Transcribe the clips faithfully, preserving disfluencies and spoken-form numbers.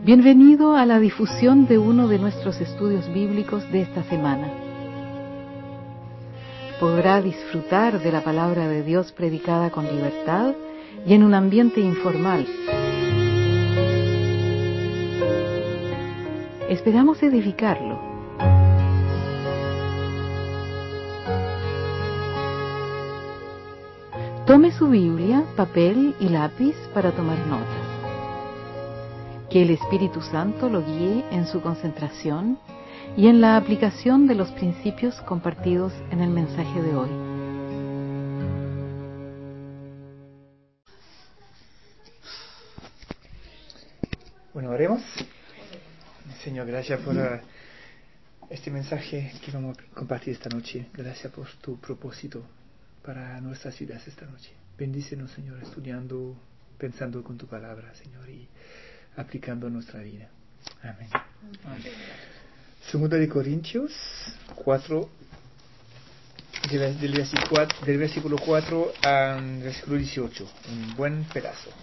Bienvenido a la difusión de uno de nuestros estudios bíblicos de esta semana. Podrá disfrutar de la palabra de Dios predicada con libertad y en un ambiente informal. Esperamos edificarlo. Tome su Biblia, papel y lápiz para tomar notas. Que el Espíritu Santo lo guíe en su concentración y en la aplicación de los principios compartidos en el mensaje de hoy. Bueno, oremos. Señor, gracias por uh, este mensaje que vamos a compartir esta noche. Gracias por tu propósito para nuestras vidas esta noche. Bendícenos, Señor, estudiando, pensando con tu palabra, Señor, y aplicando nuestra vida. Amén. Amén. Segunda de Corintios cuatro, del, del, versículo, del versículo cuatro al versículo dieciocho, un buen pedazo.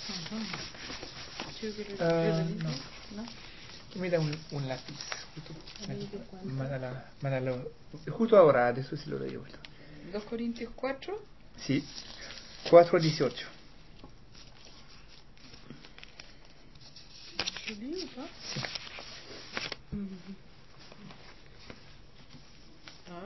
Uh, no. Mira un, un lápiz. Justo, mándala, mándalo, justo ahora, de eso sí lo leo. ¿dos Corintios cuatro? Sí, cuatro dieciocho. Sí. Ah.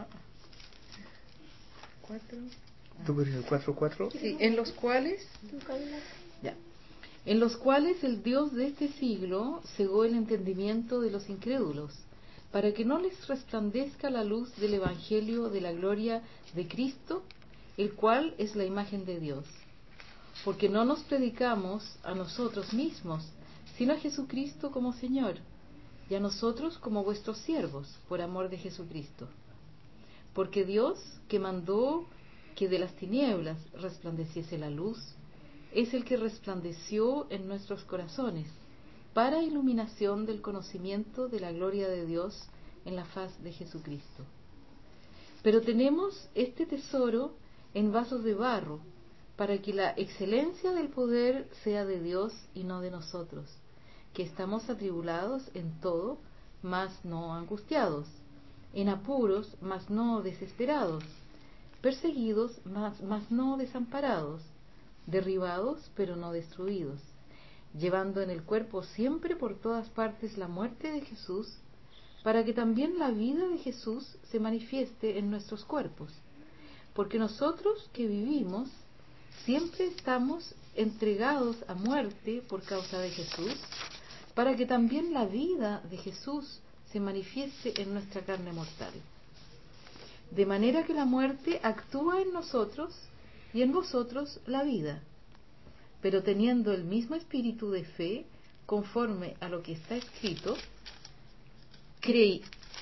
Cuatro. cuatro, cuatro. Sí, en los cuales ya. En los cuales el Dios de este siglo cegó el entendimiento de los incrédulos, para que no les resplandezca la luz del Evangelio de la gloria de Cristo, el cual es la imagen de Dios. Porque no nos predicamos a nosotros mismos, sino a Jesucristo como Señor, y a nosotros como vuestros siervos, por amor de Jesucristo. Porque Dios, que mandó que de las tinieblas resplandeciese la luz, es el que resplandeció en nuestros corazones, para iluminación del conocimiento de la gloria de Dios en la faz de Jesucristo. Pero tenemos este tesoro en vasos de barro, para que la excelencia del poder sea de Dios y no de nosotros, que estamos atribulados en todo, mas no angustiados, en apuros, mas no desesperados, perseguidos, mas, mas no desamparados, derribados, pero no destruidos, llevando en el cuerpo siempre por todas partes la muerte de Jesús, para que también la vida de Jesús se manifieste en nuestros cuerpos. Porque nosotros que vivimos, siempre estamos entregados a muerte por causa de Jesús, para que también la vida de Jesús se manifieste en nuestra carne mortal. De manera que la muerte actúa en nosotros y en vosotros la vida. Pero teniendo el mismo espíritu de fe, conforme a lo que está escrito, creí,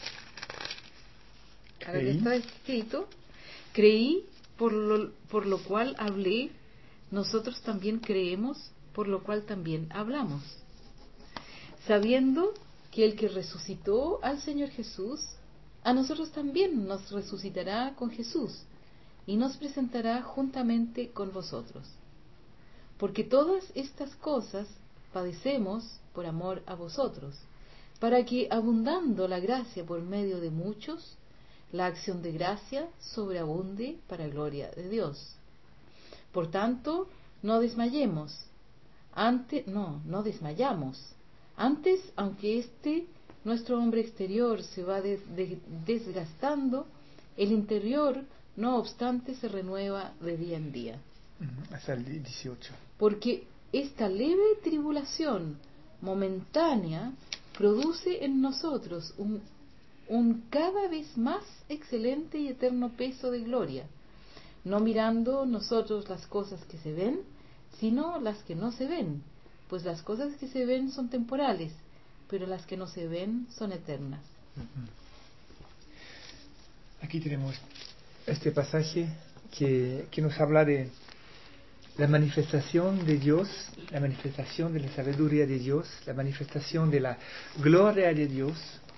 a lo que está escrito, creí, por lo, por lo cual hablé, nosotros también creemos, por lo cual también hablamos. Sabiendo que el que resucitó al Señor Jesús, a nosotros también nos resucitará con Jesús y nos presentará juntamente con vosotros. Porque todas estas cosas padecemos por amor a vosotros, para que, abundando la gracia por medio de muchos, la acción de gracia sobreabunde para gloria de Dios. Por tanto, no desmayemos, antes, no, no desmayamos. Antes, aunque este, nuestro hombre exterior, se va des, de, desgastando, el interior, no obstante, se renueva de día en día. Hasta el dieciocho. Porque esta leve tribulación momentánea produce en nosotros un, un cada vez más excelente y eterno peso de gloria, no mirando nosotros las cosas que se ven, sino las que no se ven, pues las cosas que se ven son temporales, pero las que no se ven son eternas. Aquí tenemos este pasaje que, que nos habla de la manifestación de Dios, la manifestación de la sabiduría de Dios, la manifestación de la gloria de Dios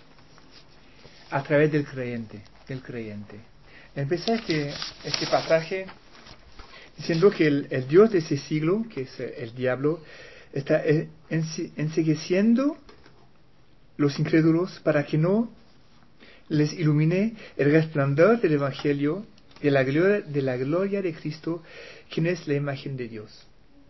a través del creyente, del creyente. Empecé este, este pasaje diciendo que el, el Dios de ese siglo, que es el diablo, está eh, ense- ensegueciendo los incrédulos para que no les ilumine el resplandor del Evangelio de la gloria de, la gloria de Cristo, quien es la imagen de Dios.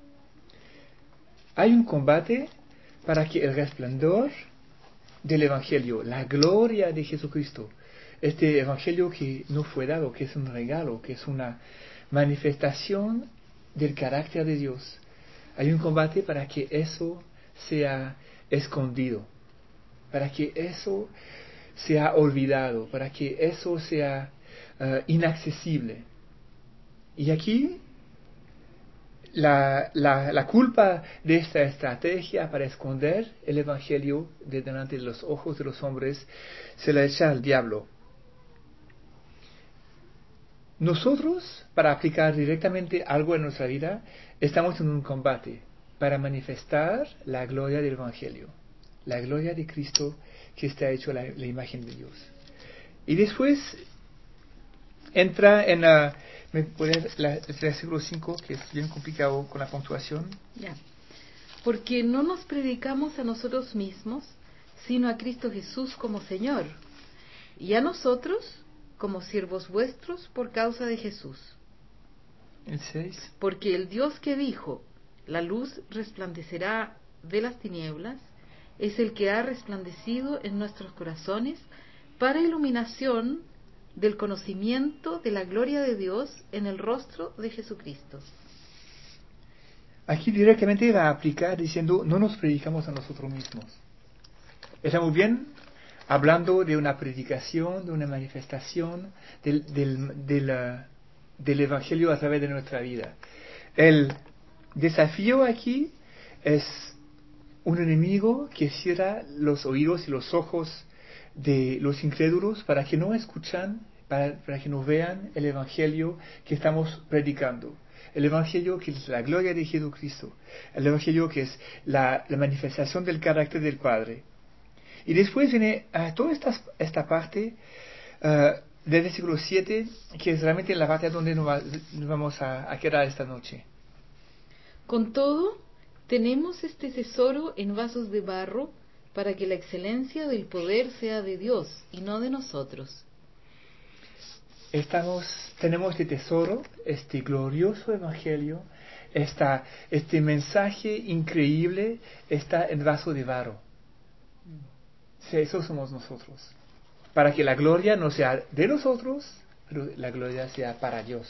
Hay un combate para que el resplandor del Evangelio, la gloria de Jesucristo, este Evangelio que no fue dado, que es un regalo, que es una manifestación del carácter de Dios, hay un combate para que eso sea escondido, para que eso sea olvidado, para que eso sea uh, inaccesible. Y aquí la, la, la culpa de esta estrategia para esconder el Evangelio de delante de los ojos de los hombres se la echa al diablo. Nosotros, para aplicar directamente algo en nuestra vida, estamos en un combate para manifestar la gloria del Evangelio, la gloria de Cristo que está hecho la, la imagen de Dios. Y después entra en la, ¿me puede la, el versículo cinco, que es bien complicado con la puntuación? Ya. Porque no nos predicamos a nosotros mismos, sino a Cristo Jesús como Señor, y a nosotros como siervos vuestros por causa de Jesús. El seis. Porque el Dios que dijo, la luz resplandecerá de las tinieblas, es el que ha resplandecido en nuestros corazones para iluminación del conocimiento de la gloria de Dios en el rostro de Jesucristo. Aquí directamente va a aplicar diciendo, no nos predicamos a nosotros mismos. Está muy bien hablando de una predicación, de una manifestación del, del, del, uh, del Evangelio a través de nuestra vida. El desafío aquí es un enemigo que cierra los oídos y los ojos de los incrédulos para que no escuchan, para, para que no vean el Evangelio que estamos predicando. El Evangelio que es la gloria de Jesucristo. El Evangelio que es la, la manifestación del carácter del Padre. Y después viene uh, toda esta, esta parte uh, del versículo siete, que es realmente la parte donde nos, va, nos vamos a, a quedar esta noche. Con todo, tenemos este tesoro en vasos de barro para que la excelencia del poder sea de Dios y no de nosotros. Estamos, tenemos este tesoro, este glorioso evangelio, esta, este mensaje increíble está en vaso de barro. Sí, eso somos nosotros. Para que la gloria no sea de nosotros, pero la gloria sea para Dios.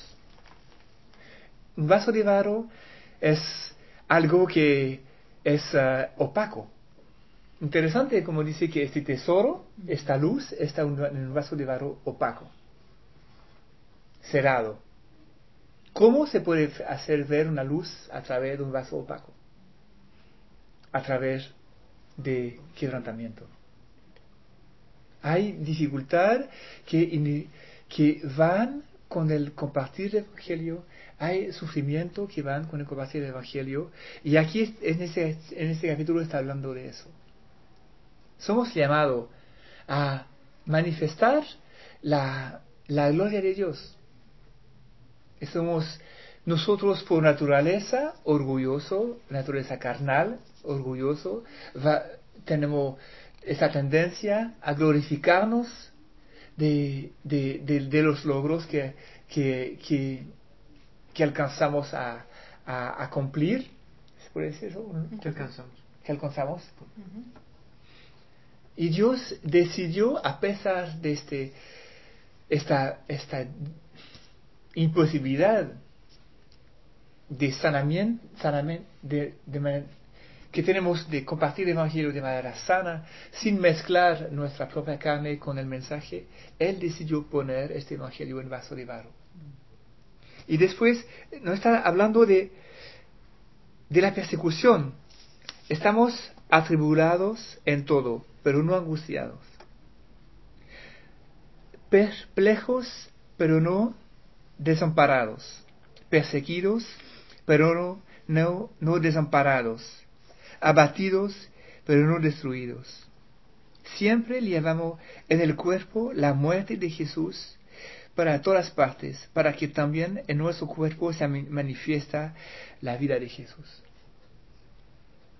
Un vaso de barro es algo que es uh, opaco. Interesante como dice que este tesoro, esta luz, está en un vaso de barro opaco, cerrado. ¿Cómo se puede hacer ver una luz a través de un vaso opaco? A través de quebrantamiento. Hay dificultad que, que van con el compartir el Evangelio, hay sufrimiento que van con el compartir el Evangelio, y aquí en este, en este capítulo está hablando de eso. Somos llamados a manifestar la, la gloria de Dios. Somos nosotros por naturaleza orgulloso, naturaleza carnal, orgulloso, va, tenemos esa tendencia a glorificarnos de, de, de, de los logros que, que, que, que alcanzamos a, a, a cumplir. ¿Se puede decir eso? Que alcanzamos. Que alcanzamos. Uh-huh. Y Dios decidió, a pesar de este, esta, esta imposibilidad de sanamiento, sanamiento de, de manera, que tenemos de compartir el Evangelio de manera sana, sin mezclar nuestra propia carne con el mensaje, Él decidió poner este Evangelio en vaso de barro. Y después nos está hablando de, de la persecución. Estamos atribulados en todo, pero no angustiados. Perplejos, pero no desamparados. Perseguidos, pero no, no, no desamparados. Abatidos, pero no destruidos. Siempre llevamos en el cuerpo la muerte de Jesús para todas partes, para que también en nuestro cuerpo se manifiesta la vida de Jesús.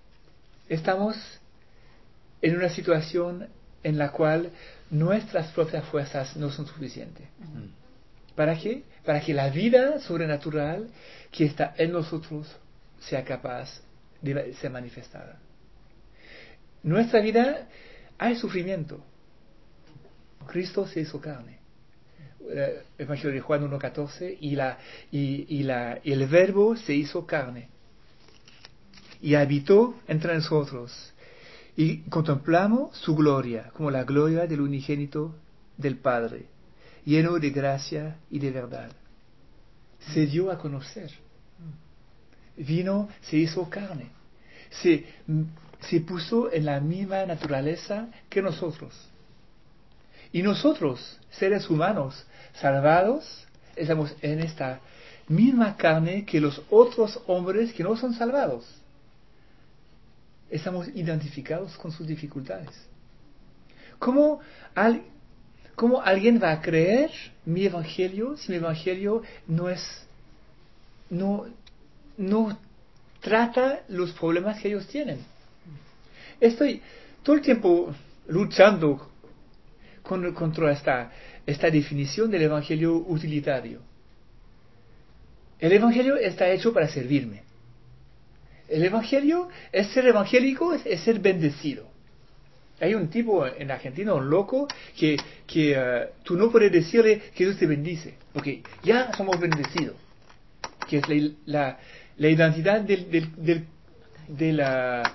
estamos en una situación en la cual nuestras propias fuerzas no son suficientes. ¿Para qué? Para que la vida sobrenatural que está en nosotros sea capaz de ser manifestada. Nuestra vida hay sufrimiento. Cristo se hizo carne. El Evangelio de Juan uno catorce, y, la, y, y, la, y el verbo se hizo carne y habitó entre nosotros, y contemplamos su gloria como la gloria del unigénito del Padre, lleno de gracia y de verdad. Se dio a conocer, vino, se hizo carne, se, se puso en la misma naturaleza que nosotros. Y nosotros, seres humanos salvados, estamos en esta misma carne que los otros hombres que no son salvados. Estamos identificados con sus dificultades. ¿Cómo, al, ¿Cómo alguien va a creer mi evangelio si mi evangelio no es, no, no trata los problemas que ellos tienen? Estoy todo el tiempo luchando con, contra esta, esta definición del evangelio utilitario. El evangelio está hecho para servirme. El evangelio, es ser evangélico, es, es ser bendecido. Hay un tipo en Argentina, un loco, que, que uh, tú no puedes decirle que Dios te bendice, porque ya somos bendecidos. Que es la, la, la identidad del, del, del, de la,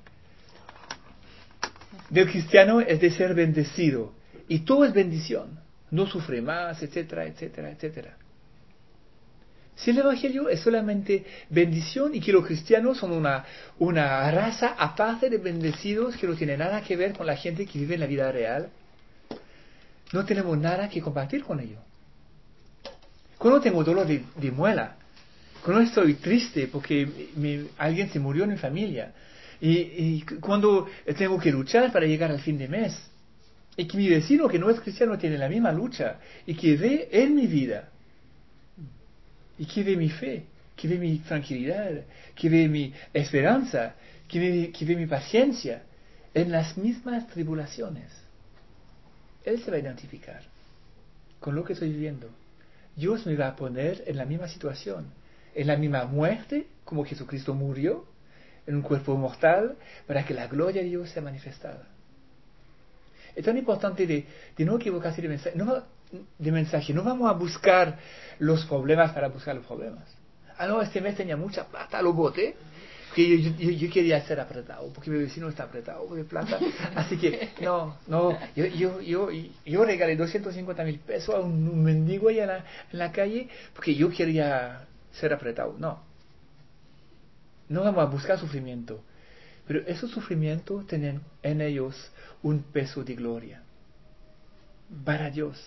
del cristiano es de ser bendecido. Y todo es bendición. No sufre más, etcétera, etcétera, etcétera. Si el evangelio es solamente bendición y que los cristianos son una, una raza aparte de bendecidos que no tiene nada que ver con la gente que vive en la vida real, no tenemos nada que compartir con ellos. Cuando tengo dolor de, de muela, cuando estoy triste porque me, alguien se murió en mi familia, y, y cuando tengo que luchar para llegar al fin de mes, y que mi vecino que no es cristiano tiene la misma lucha, y que ve en mi vida, y que ve mi fe, que ve mi tranquilidad, que ve mi esperanza, que ve, que ve mi paciencia en las mismas tribulaciones. Él se va a identificar con lo que estoy viviendo. Dios me va a poner en la misma situación, en la misma muerte, como Jesucristo murió, en un cuerpo mortal, para que la gloria de Dios sea manifestada. Es tan importante de, de no equivocarse de mensaje. No, de mensaje. No vamos a buscar los problemas para buscar los problemas. Ah, no, este mes tenía mucha plata, lo boté, que yo, yo, yo quería ser apretado, porque mi vecino está apretado de plata. Así que, no, no, yo, yo, yo, yo regalé doscientos cincuenta mil pesos a un, un mendigo allá en la, en la calle, porque yo quería ser apretado. No. No vamos a buscar sufrimiento. Pero esos sufrimientos tienen en ellos un peso de gloria para Dios.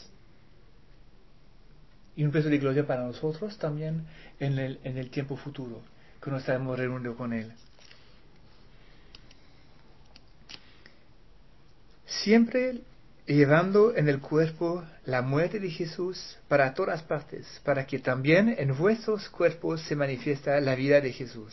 Y un peso de gloria para nosotros también en el, en el tiempo futuro, que nos estaremos reuniendo con Él. Siempre llevando en el cuerpo la muerte de Jesús para todas partes, para que también en vuestros cuerpos se manifiesta la vida de Jesús.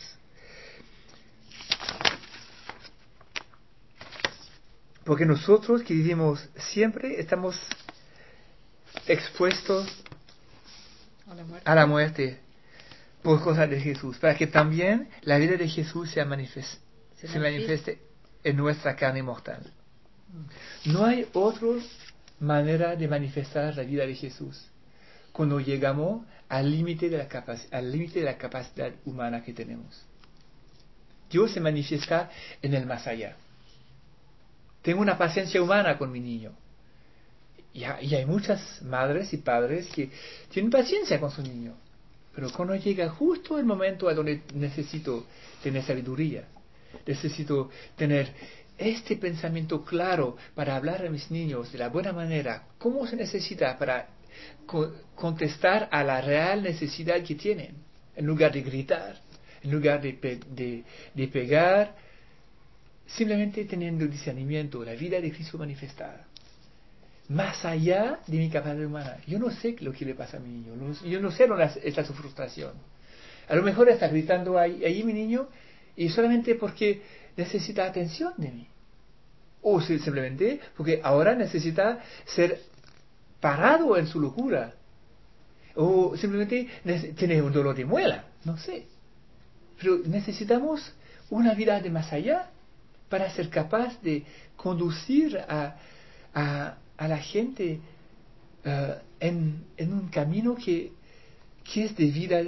Porque nosotros que vivimos siempre estamos expuestos a la muerte, a la muerte por causa de Jesús, para que también la vida de Jesús sea manifest, se, se manifieste en nuestra carne mortal. No hay otra manera de manifestar la vida de Jesús cuando llegamos al límite de la capac- al límite de la capacidad humana que tenemos. Dios se manifiesta en el más allá. Tengo una paciencia humana con mi niño. Y hay muchas madres y padres que tienen paciencia con su niño. Pero cuando llega justo el momento a donde necesito tener sabiduría, necesito tener este pensamiento claro para hablar a mis niños de la buena manera, cómo se necesita para co- contestar a la real necesidad que tienen, en lugar de gritar, en lugar de, pe- de, de pegar, simplemente teniendo discernimiento, la vida de Cristo manifestada. Más allá de mi capacidad humana. Yo no sé lo que le pasa a mi niño. Yo no sé dónde está su frustración. A lo mejor está gritando ahí, ahí mi niño, y solamente porque necesita atención de mí. O simplemente porque ahora necesita ser parado en su locura. O simplemente tiene un dolor de muela, no sé. Pero necesitamos una vida de más allá para ser capaz de conducir a, a, a la gente uh, en, en un camino que, que es de vida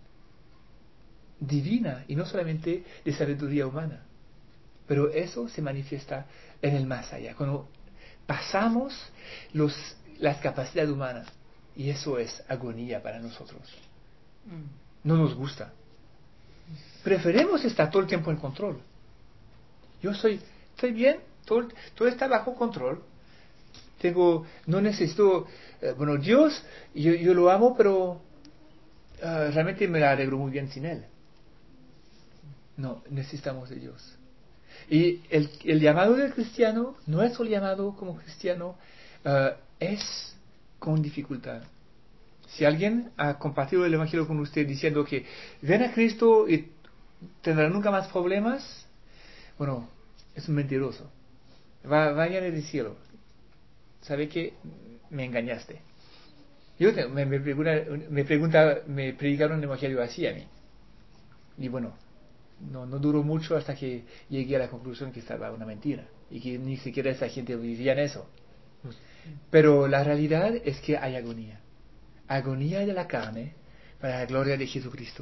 divina y no solamente de sabiduría humana. Pero eso se manifiesta en el más allá, cuando pasamos los, las capacidades humanas. Y eso es agonía para nosotros. No nos gusta. Preferimos estar todo el tiempo en control. Yo soy, estoy bien, todo, todo está bajo control. Tengo, no necesito, eh, bueno, Dios, yo, yo lo amo, pero uh, realmente me la arreglo muy bien sin Él. No, necesitamos de Dios. Y el, el llamado del cristiano, nuestro llamado como cristiano, uh, es con dificultad. Si alguien ha compartido el Evangelio con usted diciendo que ven a Cristo y tendrá nunca más problemas, bueno, es un mentiroso. Va, vayan al cielo. ¿Sabe qué? Me engañaste. Yo te, me, me, pregunta, me pregunta, me predicaron el Evangelio así a mí. Y bueno, no, no duró mucho hasta que llegué a la conclusión que estaba una mentira y que ni siquiera esa gente vivía en eso. Pero la realidad es que hay agonía. Agonía de la carne para la gloria de Jesucristo.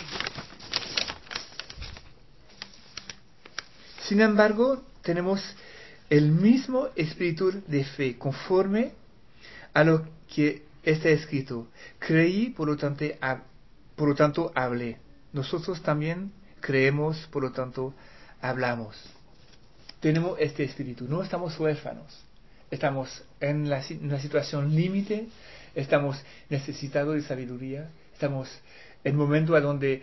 Sin embargo, tenemos el mismo espíritu de fe conforme a lo que está escrito. Creí, por lo tanto, hab- por lo tanto hablé. Nosotros también creemos, por lo tanto hablamos. Tenemos este espíritu, no estamos huérfanos. Estamos en la, en una situación límite, estamos necesitados de sabiduría, estamos en un momento a donde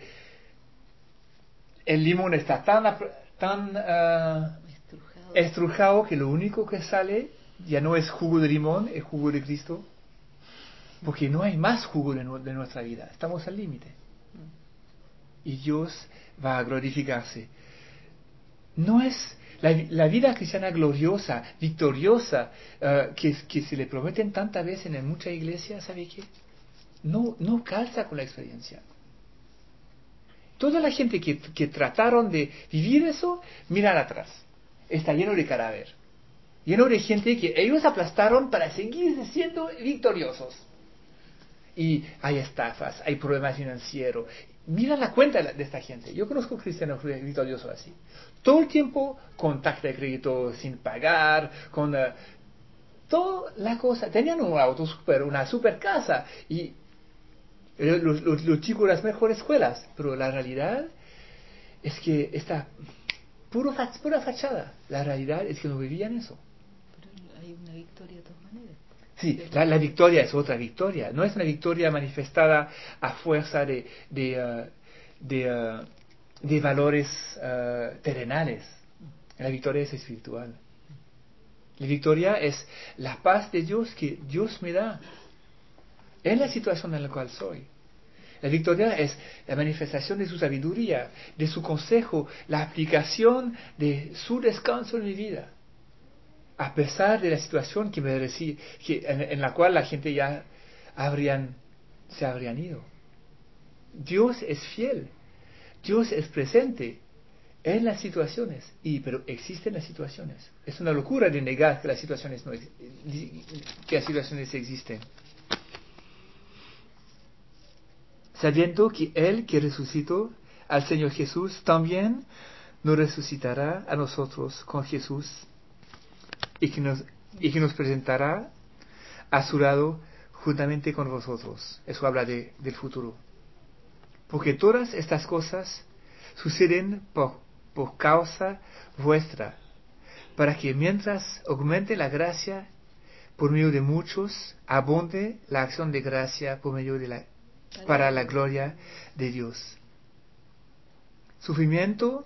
el limón está tan, tan uh, Estrujado. estrujado que lo único que sale ya no es jugo de limón, es jugo de Cristo, porque no hay más jugo de, de nuestra vida, estamos al límite. Y Dios va a glorificarse. No es la, la vida cristiana gloriosa, victoriosa, uh, que, que se le prometen tantas veces en muchas iglesias, ¿sabe qué? No, no calza con la experiencia. Toda la gente que, que trataron de vivir eso, miran atrás. Está lleno de cadáver. Lleno de gente que ellos aplastaron para seguir siendo victoriosos. Y hay estafas, hay problemas financieros. Mira la cuenta de esta gente. Yo conozco cristianos victoriosos así. Todo el tiempo con tarjeta de crédito sin pagar, con uh, toda la cosa. Tenían un auto super, una super casa y los, los, los chicos de las mejores escuelas. Pero la realidad es que está puro, pura fachada. La realidad es que no vivían eso. Pero hay una victoria de todas maneras. Sí, la, la victoria es otra victoria. No es una victoria manifestada a fuerza de, de, uh, de, uh, de valores uh, terrenales. La victoria es espiritual. La victoria es la paz de Dios que Dios me da en la situación en la cual soy. La victoria es la manifestación de su sabiduría, de su consejo, la aplicación de su descanso en mi vida. A pesar de la situación que me decí, que en, en la cual la gente ya habrían, se habrían ido. Dios es fiel. Dios es presente en las situaciones. Y, pero existen las situaciones. Es una locura de negar que las situaciones, no, que las situaciones existen. Sabiendo que Él que resucitó al Señor Jesús también nos resucitará a nosotros con Jesús y que nos, y que nos presentará a su lado juntamente con vosotros. Eso habla de, del futuro. Porque todas estas cosas suceden por, por causa vuestra, para que mientras aumente la gracia por medio de muchos, abunde la acción de gracia por medio de la, para la gloria de Dios. Sufrimiento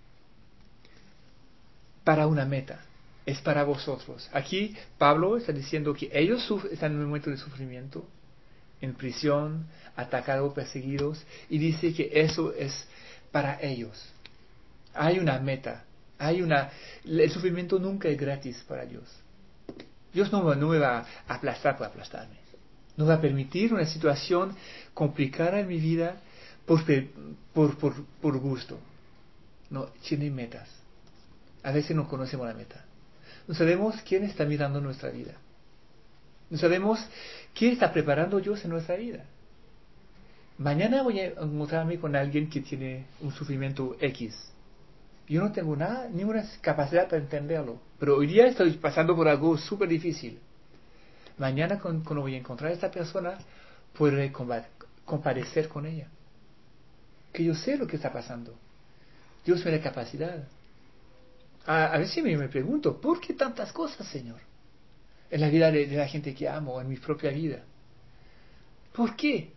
para una meta. Es para vosotros. Aquí Pablo está diciendo que ellos están en un momento de sufrimiento, en prisión, atacados, perseguidos, y dice que eso es para ellos. Hay una meta. Hay una, el sufrimiento nunca es gratis para Dios. Dios no, no me va a aplastar por aplastarme. No va a permitir una situación complicada en mi vida por, por, por, por gusto. No, tiene metas. A veces no conocemos la meta. No sabemos quién está mirando nuestra vida. No sabemos qué está preparando Dios en nuestra vida. Mañana voy a encontrarme con alguien que tiene un sufrimiento X. Yo no tengo nada, ninguna capacidad para entenderlo. Pero hoy día estoy pasando por algo súper difícil. Mañana cuando voy a encontrar a esta persona, podré compadecer con ella. Que yo sé lo que está pasando. Dios me da capacidad. A, a veces me, me pregunto, ¿por qué tantas cosas, Señor? En la vida de, de la gente que amo, en mi propia vida. ¿Por qué?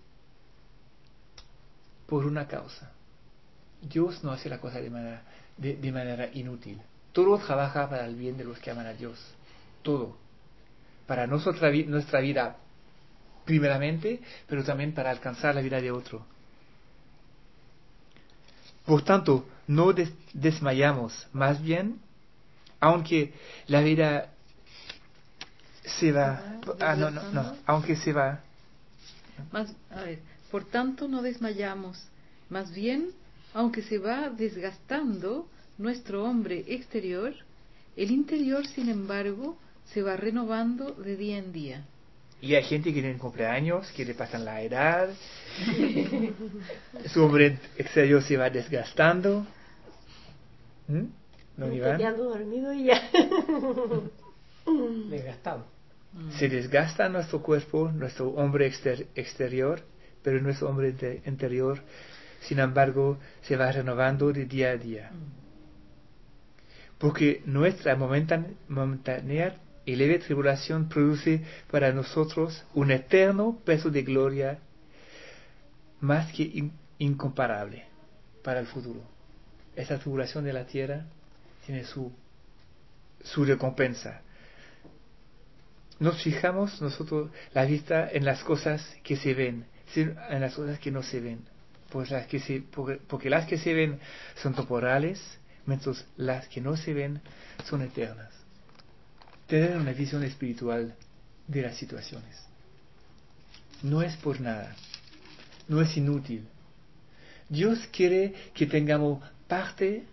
Por una causa. Dios no hace la cosa de manera, de, de manera inútil. Todo trabaja para el bien de los que aman a Dios. Todo. Para nuestra, nuestra vida primeramente, pero también para alcanzar la vida de otro. Por tanto, no des, desmayamos. Más bien, aunque la vida se va... Ah, no, no, no. Aunque se va... Más, a ver, por tanto no desmayamos, más bien, aunque se va desgastando nuestro hombre exterior, el interior, sin embargo, se va renovando de día en día. Y hay gente que tiene cumpleaños, que le pasan la edad, su hombre exterior se va desgastando. ¿Mm? ¿No, Iván? Quedando dormido y ya. Desgastado. Se desgasta nuestro cuerpo, nuestro hombre exter- exterior, pero nuestro hombre de- interior, sin embargo, se va renovando de día a día. Porque nuestra momentan- momentánea y leve tribulación produce para nosotros un eterno peso de gloria más que in- incomparable para el futuro. Esa tribulación de la tierra tiene su, su recompensa. Nos fijamos nosotros la vista en las cosas que se ven, en las cosas que no se ven, pues las que se, porque, porque las que se ven son temporales, mientras las que no se ven son eternas. Tener una visión espiritual de las situaciones. No es por nada, no es inútil. Dios quiere que tengamos parte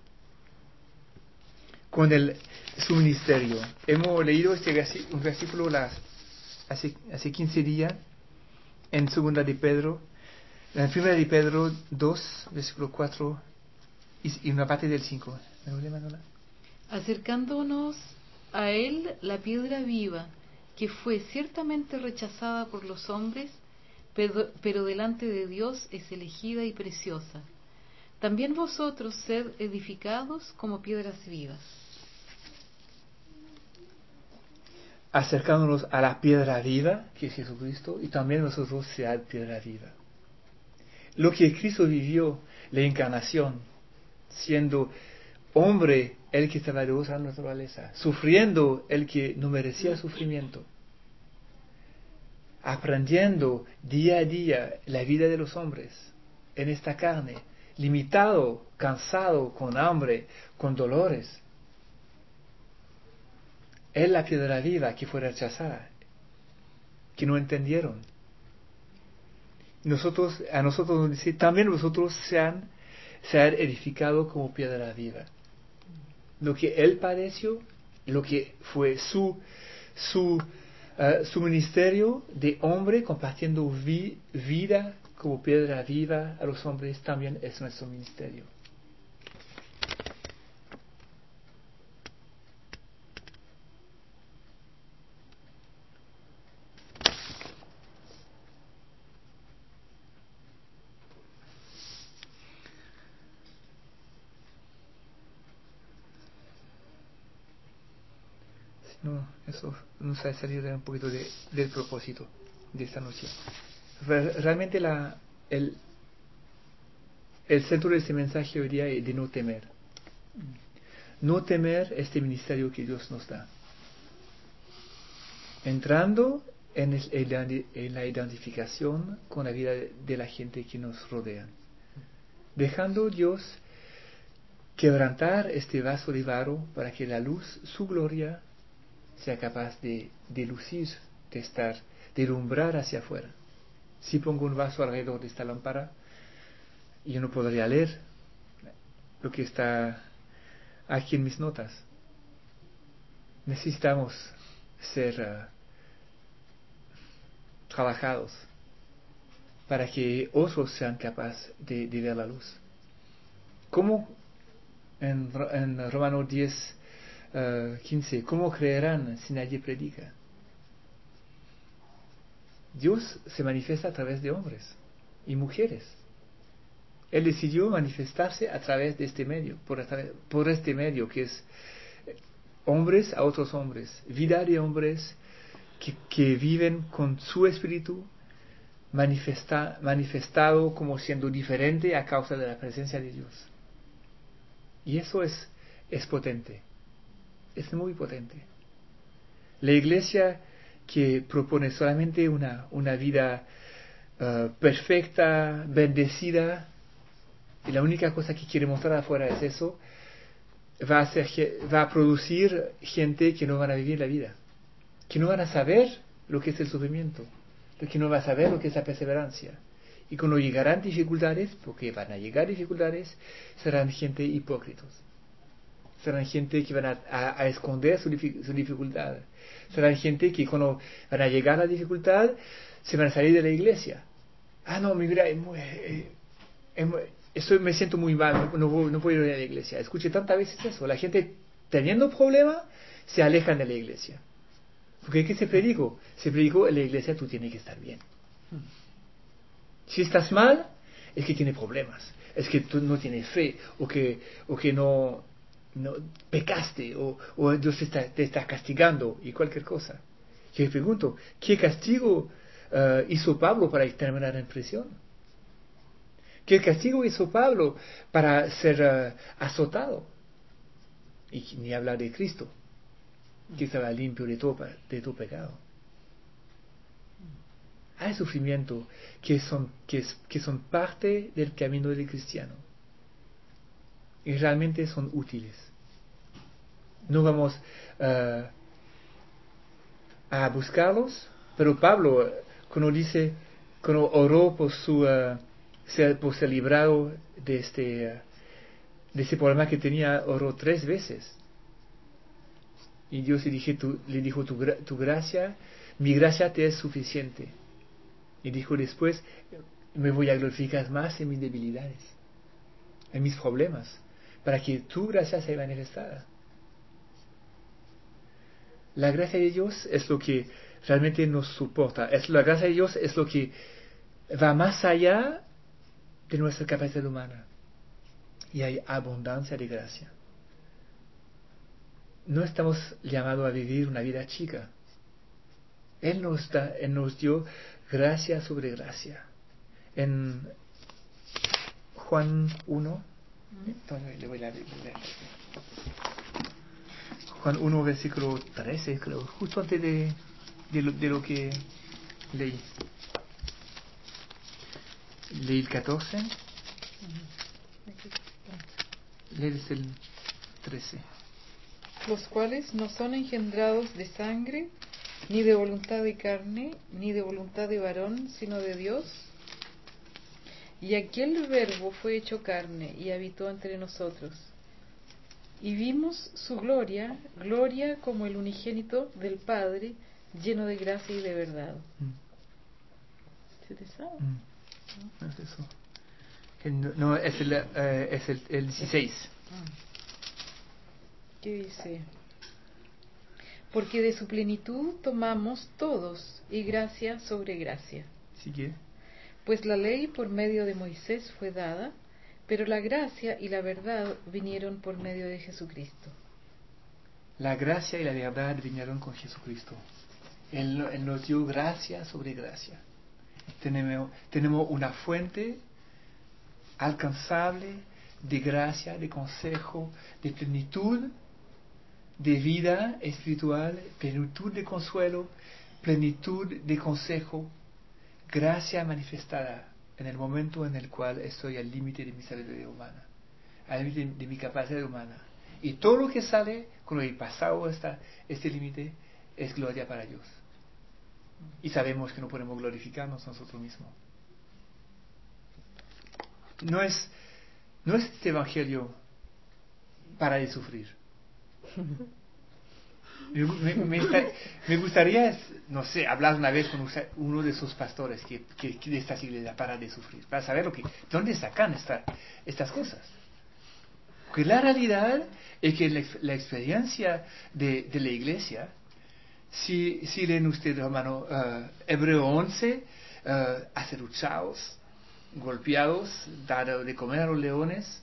con el, su ministerio. Hemos leído este versi, un versículo las, hace, hace quince días en segunda de Pedro, en primera de Pedro dos, versículo cuatro y, y una parte del cinco. ¿Me lo lee, Manuela? Acercándonos a él, la piedra viva, que fue ciertamente rechazada por los hombres, pero, pero delante de Dios es elegida y preciosa. También vosotros sed edificados como piedras vivas. Acercándonos a la piedra viva, que es Jesucristo, y también nosotros seamos piedra viva. Lo que Cristo vivió, la encarnación, siendo hombre, el que estaba de otra naturaleza, sufriendo el que no merecía sufrimiento, aprendiendo día a día la vida de los hombres en esta carne, limitado, cansado, con hambre, con dolores. Es la piedra viva que fue rechazada, que no entendieron. Nosotros, a nosotros nos dice, también vosotros sean, sean edificados como piedra viva. Lo que él padeció, lo que fue su, su, uh, su ministerio de hombre compartiendo vi, vida como piedra viva a los hombres, también es nuestro ministerio. No, eso nos ha salido un poquito de, del propósito de esta noche. Realmente la, el, el centro de este mensaje hoy día es de no temer. No temer este ministerio que Dios nos da. Entrando en, el, en la identificación con la vida de la gente que nos rodea. Dejando Dios quebrantar este vaso de barro para que la luz, su gloria, sea capaz de, de lucir, de estar, de alumbrar hacia afuera. Si pongo un vaso alrededor de esta lámpara, yo no podría leer lo que está aquí en mis notas. Necesitamos ser uh, trabajados para que otros sean capaces de, de ver la luz. ¿Cómo en, en Romanos diez, uh, quince, cómo creerán si nadie predica? Dios se manifiesta a través de hombres y mujeres. Él decidió manifestarse a través de este medio, por, por este medio que es hombres a otros hombres, vida de hombres que, que viven con su espíritu manifesta, manifestado como siendo diferente a causa de la presencia de Dios. Y eso es, es potente, es muy potente. La iglesia que propone solamente una, una vida uh, perfecta, bendecida, y la única cosa que quiere mostrar afuera es eso, va a, ser, va a producir gente que no van a vivir la vida, que no van a saber lo que es el sufrimiento, que no van a saber lo que es la perseverancia. Y cuando llegarán dificultades, porque van a llegar dificultades, serán gente hipócritas. Serán gente que van a, a, a esconder su, su dificultad. Serán gente que cuando van a llegar a la dificultad, se van a salir de la iglesia. Ah, no, mi vida es muy... Eh, es muy Estoy, me siento muy mal, no, no, no puedo ir a la iglesia. Escuché tantas veces eso. La gente teniendo problemas se alejan de la iglesia. Porque ¿qué se predicó? Se predicó en la iglesia tú tienes que estar bien. Si estás mal, es que tienes problemas. Es que tú no tienes fe, o que, o que no, no pecaste, o, o Dios te está, te está castigando, y cualquier cosa. Yo me pregunto, ¿qué castigo uh, hizo Pablo para terminar en prisión? ¿Qué castigo hizo Pablo para ser uh, azotado? Y ni hablar de Cristo, que estaba limpio de todo, de todo pecado. Hay sufrimiento que son, que, es, que son parte del camino del cristiano. Y realmente son útiles. No vamos uh, a buscarlos, pero Pablo, cuando dice, cuando oró por su... Uh, Ser, por ser librado de este, de ese problema que tenía, oró tres veces. Y Dios le, dije, tu, le dijo, tu, tu gracia, mi gracia te es suficiente. Y dijo después, me voy a glorificar más en mis debilidades, en mis problemas, para que tu gracia sea manifestada. La gracia de Dios es lo que realmente nos soporta. Es, la gracia de Dios es lo que va más allá de nuestra capacidad humana, y hay abundancia de gracia. No estamos llamados a vivir una vida chica. Él nos da, Él nos dio gracia sobre gracia. En Juan uno, le voy a leer. Juan uno, versículo trece, creo, justo antes de, de, lo, de lo que leí. Leí el catorce. Lees el trece. Los cuales no son engendrados de sangre, ni de voluntad de carne, ni de voluntad de varón, sino de Dios. Y aquel Verbo fue hecho carne y habitó entre nosotros. Y vimos su gloria, gloria como el unigénito del Padre, lleno de gracia y de verdad. Mm. ¿Se te sabe? Mm. No es eso. No, no es el, uh, es el, el dieciséis. ¿Qué dice? Porque de su plenitud tomamos todos, y gracia sobre gracia. ¿Sigue? Pues la ley por medio de Moisés fue dada, pero la gracia y la verdad vinieron por medio de Jesucristo. La gracia y la verdad vinieron con Jesucristo. Él, él nos dio gracia sobre gracia. Tenemos, tenemos una fuente alcanzable de gracia, de consejo, de plenitud, de vida espiritual, plenitud de consuelo, plenitud de consejo, gracia manifestada en el momento en el cual estoy al límite de mi sabiduría humana. al límite de, de mi capacidad humana. Y todo lo que sale cuando he pasado esta, este límite es gloria para Dios. Y sabemos que no podemos glorificarnos nosotros mismos. No es, no es este evangelio para de sufrir. Me, me, me, está, me gustaría, no sé, hablar una vez con uno de esos pastores que, que, que de estas iglesias para de sufrir, para saber lo que, dónde sacan esta, estas cosas. Porque la realidad es que la, la experiencia de, de la iglesia, si, si leen ustedes, hermano, uh, Hebreo once, uh, acerruchados, golpeados, dar de comer a los leones,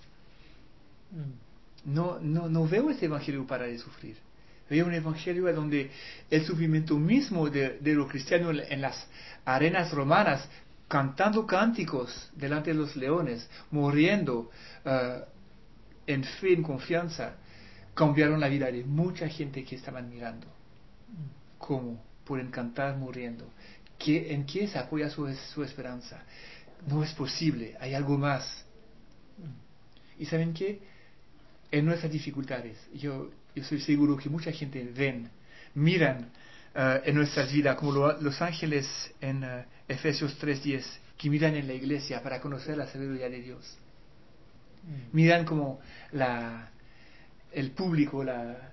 no, no, no veo este evangelio para de sufrir. Veo un evangelio donde el sufrimiento mismo de, de los cristianos en las arenas romanas, cantando cánticos delante de los leones, muriendo uh, en fe, en confianza, cambiaron la vida de mucha gente que estaban mirando. ¿Cómo? Pueden cantar muriendo. ¿Qué, ¿En qué se apoya su, su esperanza? No es posible, hay algo más. ¿Y saben qué? En nuestras dificultades, yo, yo soy seguro que mucha gente ven, miran uh, en nuestras vidas como lo, los ángeles en uh, Efesios tres diez, que miran en la iglesia para conocer la sabiduría de Dios. Mm. Miran como la, el público, la,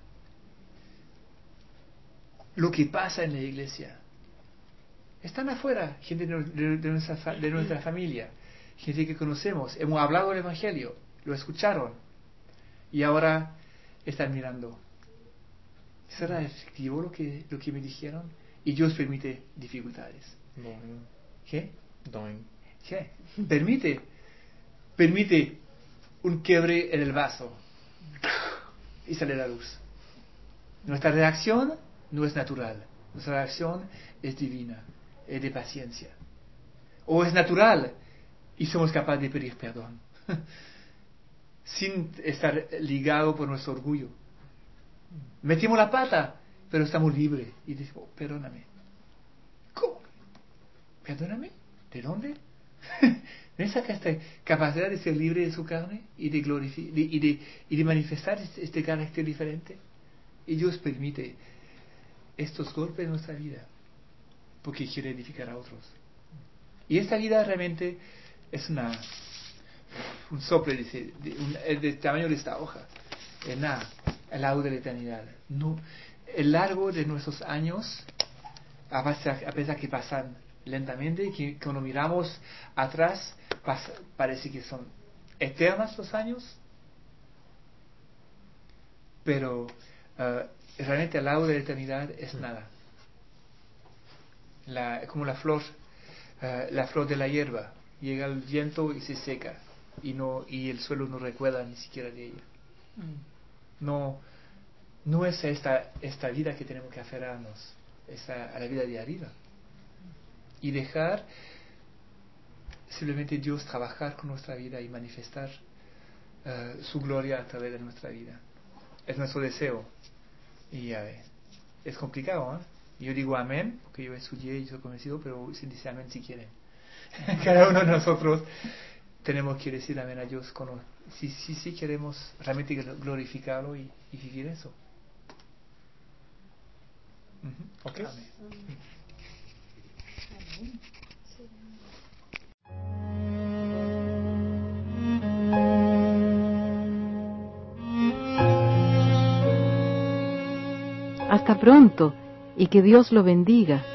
lo que pasa en la iglesia. Están afuera, gente de, de, de, nuestra, de nuestra familia, gente que conocemos, hemos hablado del evangelio, lo escucharon. Y ahora están mirando. ¿Será efectivo lo que, lo que me dijeron? Y Dios permite dificultades. Doing. ¿Qué? Doing. ¿Qué? Permite. Permite un quiebre en el vaso. Y sale la luz. Nuestra reacción no es natural. Nuestra reacción es divina. Es de paciencia. O es natural. Y somos capaces de pedir perdón. Sin estar ligado por nuestro orgullo. Metimos la pata, pero estamos libres. Y decimos, perdóname. ¿Cómo? ¿Perdóname? ¿De dónde? ¿No saca esta capacidad de ser libre de su carne y de, glorific- de, y de, y de manifestar este, este carácter diferente? Y Dios permite estos golpes en nuestra vida porque quiere edificar a otros. Y esta vida realmente es una... un soplo de, de, un, del tamaño de esta hoja, en nada, al lado de la eternidad. No, el largo de nuestros años, a pesar, a pesar que pasan lentamente, que cuando miramos atrás, pasa, parece que son eternos los años, pero uh, realmente al lado de la eternidad es nada. La, como la flor, uh, la flor de la hierba, llega el viento y se seca. Y no y el suelo no recuerda ni siquiera de ella. No no es esta esta vida que tenemos que aferrarnos, es a, a la vida de arriba y dejar simplemente Dios trabajar con nuestra vida y manifestar uh, su gloria a través de nuestra vida. Es nuestro deseo y uh, es complicado, ¿eh? Yo digo amén porque yo estudié y soy convencido, pero se dice amén si quieren. Cada uno de nosotros tenemos que decir amén a Dios con, si, si, si queremos realmente glorificarlo y, y vivir eso. Uh-huh. Okay. Amén. Hasta pronto y que Dios lo bendiga.